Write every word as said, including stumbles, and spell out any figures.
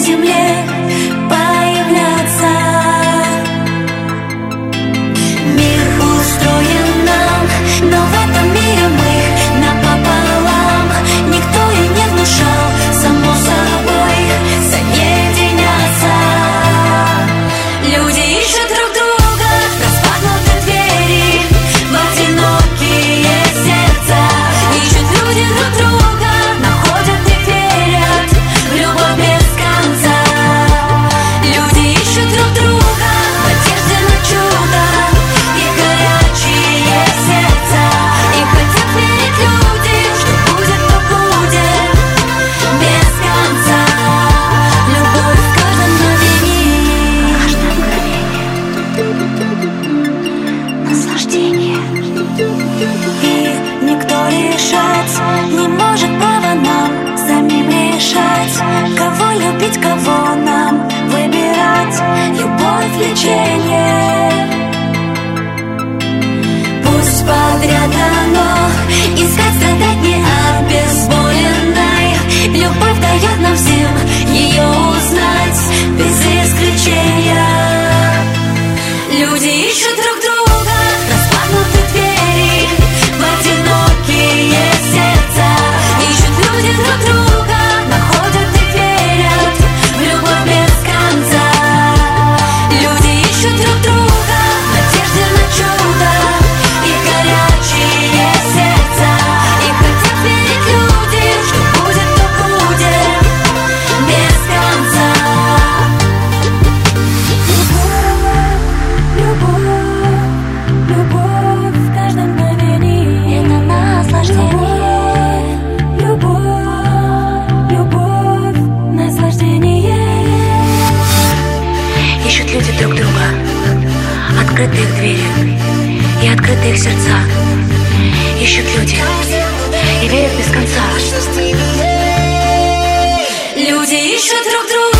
земле появляться. Мир устроен нам, но в этом мире мы напополам. Никто и не внушал, само собой, соединяться. Люди ищут друг друга, распахнуты двери в одинокие сердца. Ищут люди друг друга, находят и верят в любовь без конца. Люди ищут друг друга в надежде на чудо и горячие сердца. И хотят верить люди, что будет, то будет без конца. Любовь в каждом мгновении, наслаждение. И никто решать не может, право нам самим решать, кого любить, кого нам выбирать. Любовь — лечение. Пусть подряд дано искать, страдать не обезболенной. Любовь дает нам всем ее узнать без исключения. Люди ищут друг друга, распахнуты двери в одинокие сердца. Ищут люди друг друга, находят и верят в любовь без конца. Люди ищут друг друга в надежде на чудо и горячие сердца. И хотят верить люди, что будет, то будет без конца. Любовь, любовь в каждом мгновении, это наслаждение. Любовь, любовь, наслаждение. Ищут люди друг друга, открытые их двери и открытые их сердца. Ищут люди и верят без конца. Люди ищут друг друга.